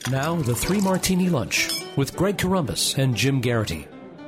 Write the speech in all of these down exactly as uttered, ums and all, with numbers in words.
Now, the Three Martini Lunch with Greg Corombos and Jim Garrity.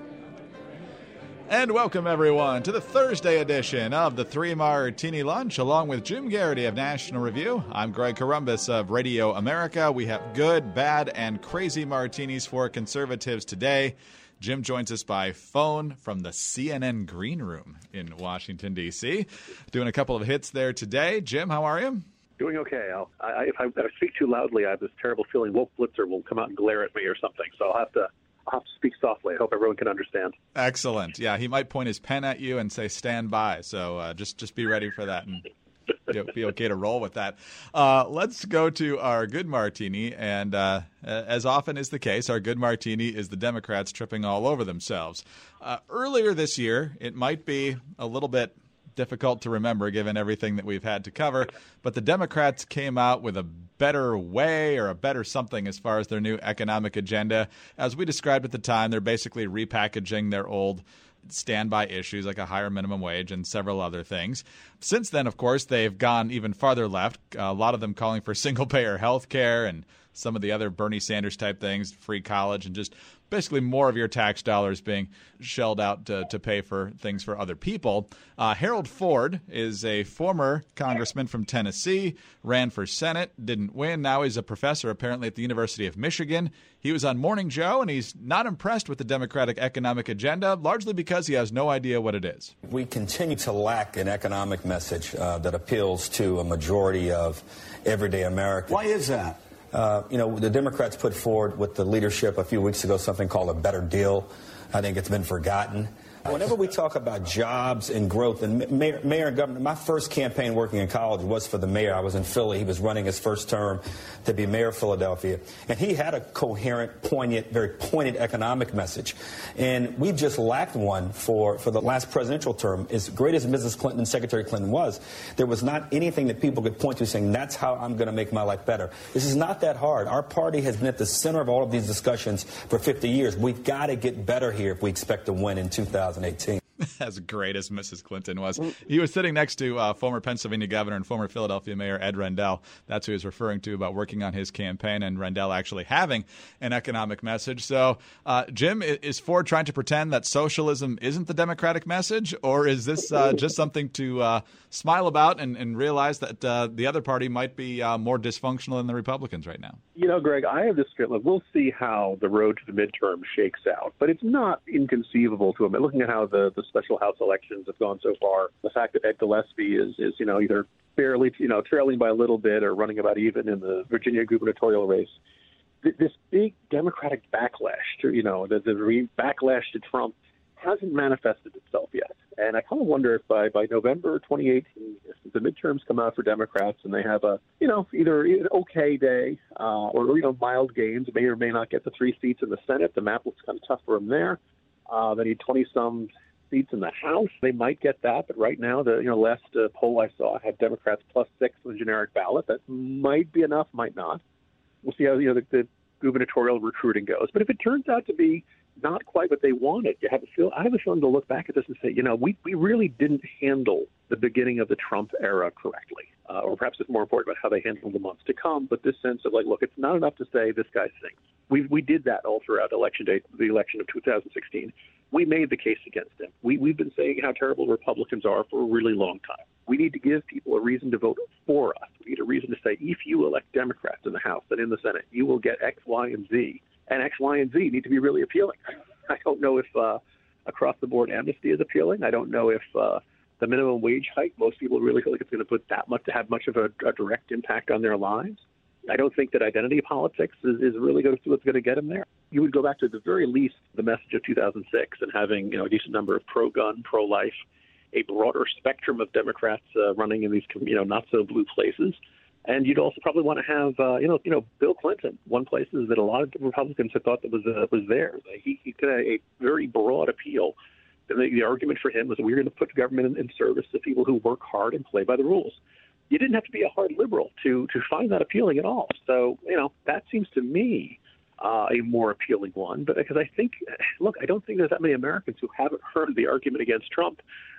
And welcome, everyone, to the Thursday edition of the Three Martini Lunch, along with Jim Garrity of National Review. I'm Greg Corombos of Radio America. We have good, bad, and crazy martinis for conservatives today. Jim joins us by phone from the C N N Green Room in Washington, D C Doing a couple of hits there today. Jim, how are you? Doing okay. I'll, I, if I, if I speak too loudly, I have this terrible feeling Wolf Blitzer will come out and glare at me or something. So I'll have to I'll have to speak softly. I hope everyone can understand. Excellent. Yeah, he might point his pen at you and say, stand by. So uh, just, just be ready for that and be okay to roll with that. Uh, let's go to our good martini. And uh, as often is the case, our good martini is the Democrats tripping all over themselves. Uh, earlier this year, it might be a little bit difficult to remember given everything that we've had to cover, but the Democrats came out with a better way or a better something as far as their new economic agenda. As we described at the time, they're basically repackaging their old standby issues like a higher minimum wage and several other things. Since then, of course, they've gone even farther left, a lot of them calling for single-payer health care and some of the other Bernie Sanders type things, free college, and just basically more of your tax dollars being shelled out to, to pay for things for other people. Uh, Harold Ford is a former congressman from Tennessee, ran for Senate, didn't win. Now he's a professor apparently at the University of Michigan. He was on Morning Joe, and he's not impressed with the Democratic economic agenda, largely because he has no idea what it is. We continue to lack an economic message uh, that appeals to a majority of everyday Americans. Why is that? Uh, you know, the Democrats put forward with the leadership a few weeks ago something called a better deal. I think it's been forgotten. Whenever we talk about jobs and growth, and mayor, mayor and governor, my first campaign working in college was for the mayor. I was in Philly. He was running his first term to be mayor of Philadelphia. And he had a coherent, poignant, very pointed economic message. And we've just lacked one for, for the last presidential term. As great as Missus Clinton and Secretary Clinton was, there was not anything that people could point to saying, that's how I'm going to make my life better. This is not that hard. Our party has been at the center of all of these discussions for fifty years. We've got to get better here if we expect to win in two thousand eighteen. As great as Missus Clinton was. He was sitting next to uh, former Pennsylvania governor and former Philadelphia mayor Ed Rendell. That's who he was referring to about working on his campaign and Rendell actually having an economic message. So, uh, Jim, is Ford trying to pretend that socialism isn't the Democratic message, or is this uh, just something to uh, smile about and, and realize that uh, the other party might be uh, more dysfunctional than the Republicans right now? You know, Greg, I have this feeling. We'll see how the road to the midterm shakes out, but it's not inconceivable to him. Looking at how the, the special House elections have gone so far, the fact that Ed Gillespie is, is, you know, either barely, you know, trailing by a little bit or running about even in the Virginia gubernatorial race, th- this big Democratic backlash to, you know, the, the re- backlash to Trump hasn't manifested itself yet. And I kind of wonder if by, by November twenty eighteen, if the midterms come out for Democrats and they have a, you know, either an okay day uh, or, you know, mild gains, may or may not get the three seats in the Senate. The map looks kind of tough for them there. Uh, they need twenty-some seats in the House. They might get that, but right now, the you know last uh, poll I saw had Democrats plus six on the generic ballot. That might be enough, might not. We'll see how you know the, the gubernatorial recruiting goes. But if it turns out to be not quite what they wanted, you have a feel. I have a feeling to look back at this and say, you know, we we really didn't handle the beginning of the Trump era correctly, uh, or perhaps it's more important about how they handled the months to come. But this sense of like, look, it's not enough to say this guy stinks. We we did that all throughout election day, the election of two thousand sixteen. We made the case against him. We, we've been saying how terrible Republicans are for a really long time. We need to give people a reason to vote for us. We need a reason to say, if you elect Democrats in the House and in the Senate, you will get X, Y, and Z. And X, Y, and Z need to be really appealing. I don't know if uh, across-the-board amnesty is appealing. I don't know if uh, the minimum wage hike, most people really feel like it's going to put that much to have much of a, a direct impact on their lives. I don't think that identity politics is, is really going to see what's going to get him there. You would go back to the very least the message of two thousand six and having you know a decent number of pro-gun, pro-life, a broader spectrum of Democrats uh, running in these you know not so blue places, and you'd also probably want to have uh, you know you know Bill Clinton. One places that a lot of Republicans had thought that was uh, was theirs. He he could have a very broad appeal. And the, the argument for him was that we're going to put government in, in service to people who work hard and play by the rules. You didn't have to be a hard liberal to to find that appealing at all. So, you know, that seems to me uh, a more appealing one. But because I think, look, I don't think there's that many Americans who haven't heard the argument against Trump.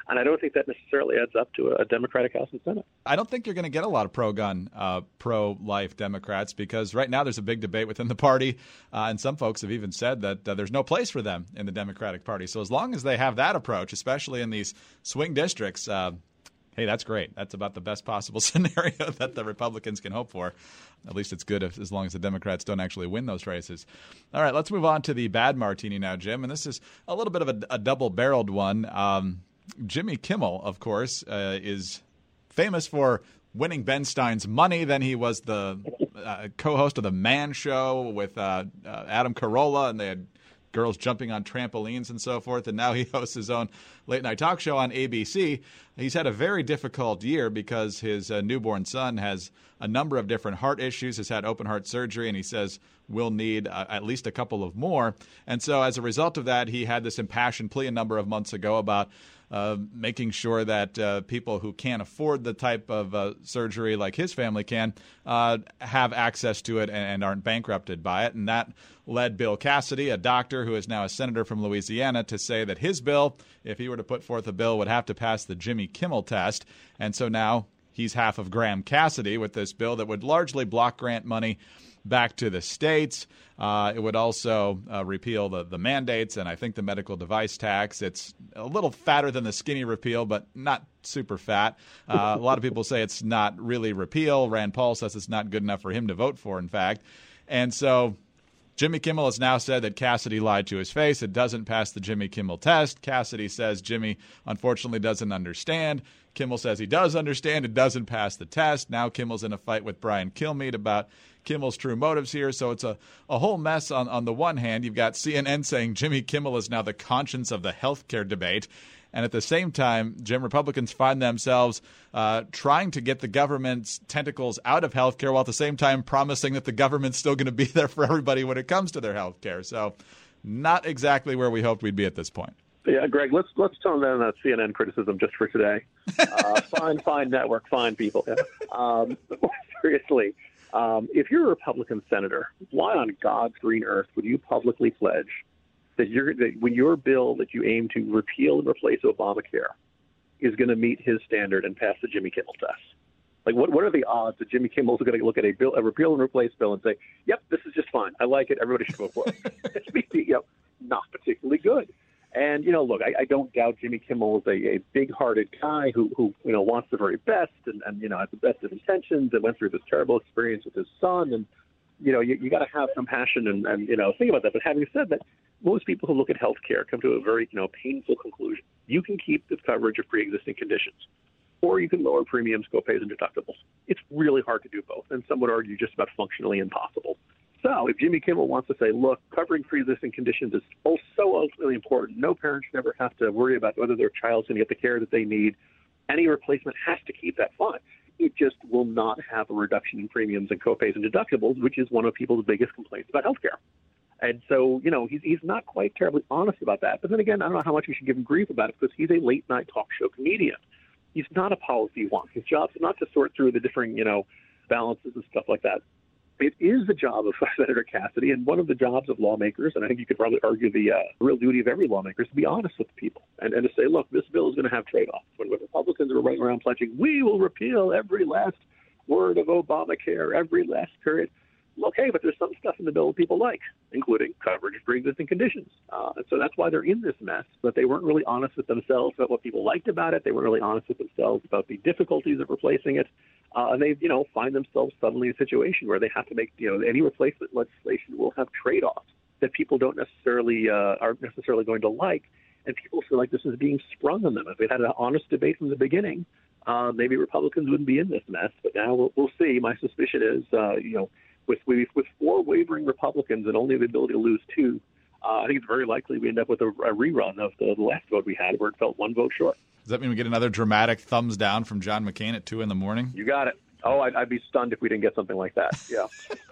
And I don't think that necessarily adds up to a Democratic House and Senate. I don't think you're going to get a lot of pro-gun, uh, pro-life Democrats because right now there's a big debate within the party, uh, and some folks have even said that uh, there's no place for them in the Democratic Party. So as long as they have that approach, especially in these swing districts, uh, hey, that's great. That's about the best possible scenario that the Republicans can hope for. At least it's good if, as long as the Democrats don't actually win those races. All right, let's move on to the bad martini now, Jim. And this is a little bit of a, a double-barreled one. Um, Jimmy Kimmel, of course, uh, is famous for winning Ben Stein's money. Then he was the uh, co-host of The Man Show with uh, uh, Adam Carolla, and they had girls jumping on trampolines and so forth. And now he hosts his own late-night talk show on A B C. He's had a very difficult year because his uh, newborn son has a number of different heart issues, has had open-heart surgery, and he says will need uh, at least a couple of more. And so as a result of that, he had this impassioned plea a number of months ago about Uh, making sure that uh, people who can't afford the type of uh, surgery like his family can uh, have access to it and, and aren't bankrupted by it. And that led Bill Cassidy, a doctor who is now a senator from Louisiana, to say that his bill, if he were to put forth a bill, would have to pass the Jimmy Kimmel test. And so now he's half of Graham Cassidy with this bill that would largely block grant money back to the states. Uh, it would also uh, repeal the, the mandates and I think the medical device tax. It's a little fatter than the skinny repeal, but not super fat. Uh, a lot of people say it's not really repeal. Rand Paul says it's not good enough for him to vote for, in fact. And so Jimmy Kimmel has now said that Cassidy lied to his face. It doesn't pass the Jimmy Kimmel test. Cassidy says Jimmy unfortunately doesn't understand. Kimmel says he does understand. It doesn't pass the test. Now Kimmel's in a fight with Brian Kilmeade about Kimmel's true motives here. So it's a, a whole mess. On, on the one hand, you've got C N N saying Jimmy Kimmel is now the conscience of the healthcare debate. And at the same time, Jim, Republicans find themselves uh, trying to get the government's tentacles out of healthcare while at the same time promising that the government's still going to be there for everybody when it comes to their healthcare. So not exactly where we hoped we'd be at this point. Yeah, Greg, let's let's tone down that C N N criticism just for today. Uh, fine, fine network, fine people. Yeah. Um, seriously, um, if you're a Republican senator, why on God's green earth would you publicly pledge that, you're, that when your bill that you aim to repeal and replace Obamacare is going to meet his standard and pass the Jimmy Kimmel test? Like, what what are the odds that Jimmy Kimmel is going to look at a bill, a repeal and replace bill, and say, "Yep, this is just fine. I like it. Everybody should vote for it." It's you know, not particularly good. And, you know, look, I, I don't doubt Jimmy Kimmel is a, a big-hearted guy who, who, you know, wants the very best and, and, you know, has the best of intentions and went through this terrible experience with his son. And, you know, you, you got to have some passion and, and, you know, think about that. But having said that, most people who look at health care come to a very, you know, painful conclusion. You can keep the coverage of pre-existing conditions, or you can lower premiums, co-pays, and deductibles. It's really hard to do both, and some would argue just about functionally impossible. So if Jimmy Kimmel wants to say, look, covering pre-existing conditions is so ultimately important, no parent should ever have to worry about whether their child's going to get the care that they need, any replacement has to keep that fine. It just will not have a reduction in premiums and co-pays and deductibles, which is one of people's biggest complaints about health care. And so, you know, he's, he's not quite terribly honest about that. But then again, I don't know how much we should give him grief about it because he's a late-night talk show comedian. He's not a policy wonk. His job is not to sort through the differing, you know, balances and stuff like that. It is the job of Senator Cassidy and one of the jobs of lawmakers, and I think you could probably argue the uh, real duty of every lawmaker is to be honest with people and, and to say, look, this bill is going to have trade-offs. When, when Republicans are running around pledging, we will repeal every last word of Obamacare, every last period. Look, hey, but there's some stuff in the bill that people like, including coverage for existing conditions. Uh, and so that's why they're in this mess, but they weren't really honest with themselves about what people liked about it. They weren't really honest with themselves about the difficulties of replacing it. Uh, and they, you know, find themselves suddenly in a situation where they have to make, you know, any replacement legislation will have trade-offs that people don't necessarily, uh, aren't necessarily going to like. And people feel like this is being sprung on them. If they had an honest debate from the beginning, uh, maybe Republicans wouldn't be in this mess. But now we'll, we'll see. My suspicion is, uh, you know, with, with four wavering Republicans and only the ability to lose two, uh, I think it's very likely we end up with a, a rerun of the, the last vote we had where it felt one vote short. Does that mean we get another dramatic thumbs down from John McCain at two in the morning? You got it. Oh, I'd, I'd be stunned if we didn't get something like that. Yeah.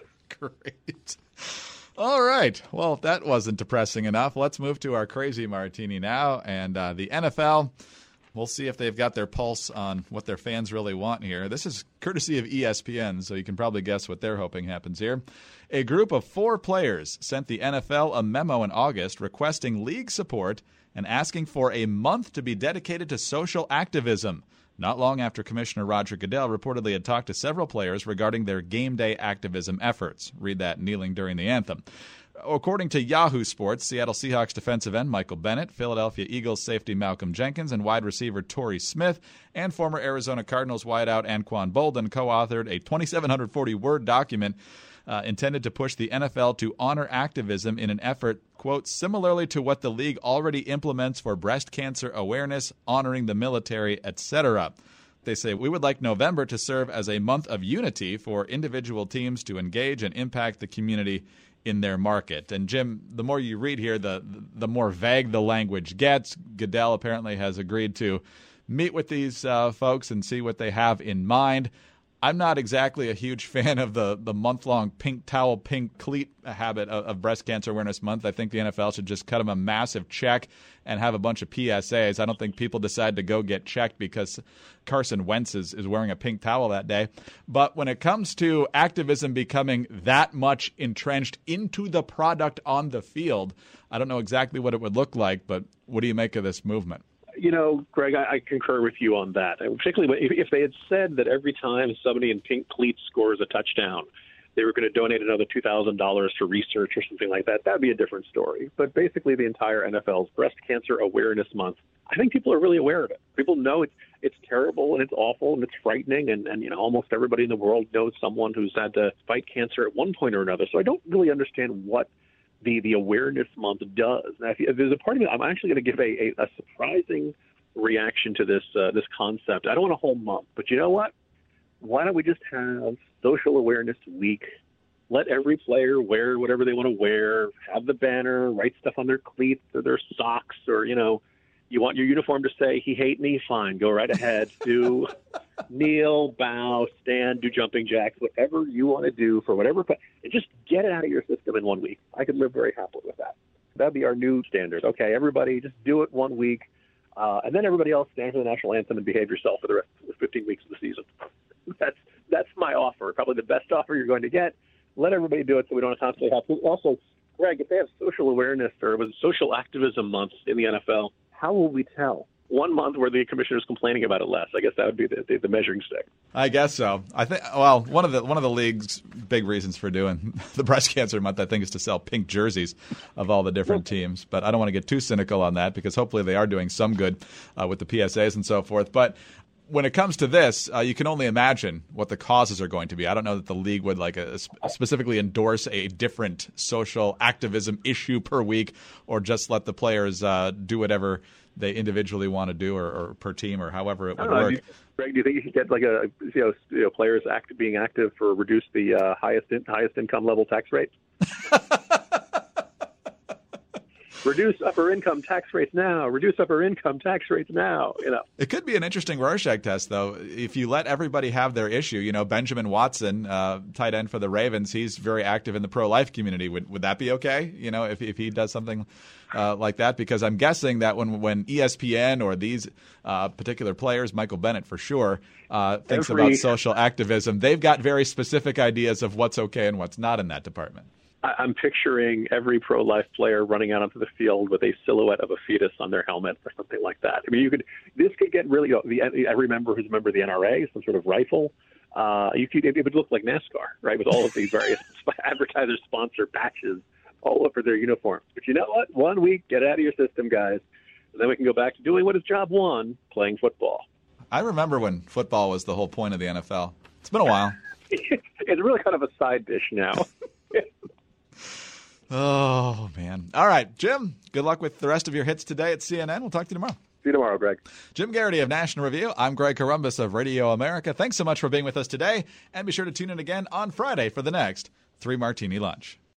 Great. All right. Well, if that wasn't depressing enough, let's move to our crazy martini now. And uh, the N F L We'll see if they've got their pulse on what their fans really want here. This is courtesy of E S P N, so you can probably guess what they're hoping happens here. A group of four players sent the N F L a memo in August requesting league support and asking for a month to be dedicated to social activism, not long after Commissioner Roger Goodell reportedly had talked to several players regarding their game day activism efforts. Read that kneeling during the anthem. According to Yahoo Sports, Seattle Seahawks defensive end Michael Bennett, Philadelphia Eagles safety Malcolm Jenkins, and wide receiver Torrey Smith, and former Arizona Cardinals wideout Anquan Boldin co-authored a twenty-seven forty word document uh, intended to push the N F L to honor activism in an effort, quote, similarly to what the league already implements for breast cancer awareness, honoring the military, et cetera. They say, we would like November to serve as a month of unity for individual teams to engage and impact the community in their market. And Jim, the more you read here, the the more vague the language gets. Goodell apparently has agreed to meet with these uh, folks and see what they have in mind. I'm not exactly a huge fan of the, the month-long pink towel, pink cleat habit of, of Breast Cancer Awareness Month. I think the N F L should just cut them a massive check and have a bunch of P S As. I don't think people decide to go get checked because Carson Wentz is, is wearing a pink towel that day. But when it comes to activism becoming that much entrenched into the product on the field, I don't know exactly what it would look like, but what do you make of this movement? You know, Greg, I, I concur with you on that. And particularly if, if they had said that every time somebody in pink cleats scores a touchdown, they were going to donate another two thousand dollars for research or something like that, that would be a different story. But basically the entire N F L's Breast Cancer Awareness Month, I think people are really aware of it. People know it's it's terrible and it's awful and it's frightening. And, and, you know, almost everybody in the world knows someone who's had to fight cancer at one point or another. So I don't really understand what the the awareness month does. Now, if, if there's a part of it, I'm actually going to give a, a, a surprising reaction to this uh, this concept. I don't want a whole month, but you know what? Why don't we just have Social Awareness Week? Let every player wear whatever they want to wear, have the banner, write stuff on their cleats or their socks, or, you know, you want your uniform to say, he hate me, fine, go right ahead. Do kneel, bow, stand, do jumping jacks, whatever you want to do for whatever. And just get it out of your system in one week. I could live very happily with that. That'd be our new standard. Okay, everybody, just do it one week. Uh, and then everybody else stand for the national anthem and behave yourself for the rest of the fifteen weeks of the season. That's that's my offer, probably the best offer you're going to get. Let everybody do it so we don't constantly have to. Also, Greg, if they have social awareness or it was social activism month in the N F L, how will we tell? One month where the commissioner's complaining about it less. I guess that would be the, the, the measuring stick. I guess so. I think. Well, one of the one of the league's big reasons for doing the breast cancer month, I think, is to sell pink jerseys of all the different teams. But I don't want to get too cynical on that because hopefully they are doing some good uh, with the P S As and so forth. But when it comes to this, uh, you can only imagine what the causes are going to be. I don't know that the league would like a, specifically endorse a different social activism issue per week, or just let the players uh, do whatever they individually want to do, or, or per team, or however it would work. Do you, Greg, do you think you should get like a you know, you know players act being active for reduce the uh, highest in, highest income level tax rate? Reduce upper income tax rates now. Reduce upper income tax rates now. You know, it could be an interesting Rorschach test, though. If you let everybody have their issue, you know, Benjamin Watson, uh, tight end for the Ravens, he's very active in the pro-life community. Would would that be okay? You know, if if he does something uh, like that, because I'm guessing that when when E S P N or these uh, particular players, Michael Bennett for sure, uh, thinks Every... about social activism, they've got very specific ideas of what's okay and what's not in that department. I'm picturing every pro-life player running out onto the field with a silhouette of a fetus on their helmet or something like that. I mean, you could. This could get really. You know, the, every member who's a member of the N R A, some sort of rifle. Uh, you could. It would look like NASCAR, right, with all of these various advertiser sponsor patches all over their uniforms. But you know what? One week, get it out of your system, guys, and then we can go back to doing what is job one: playing football. I remember when football was the whole point of the N F L. It's been a while. It's really kind of a side dish now. Oh, man. All right, Jim, good luck with the rest of your hits today at C N N. We'll talk to you tomorrow. See you tomorrow, Greg. Jim Garrity of National Review. I'm Greg Corombos of Radio America. Thanks so much for being with us today, and be sure to tune in again on Friday for the next Three Martini Lunch.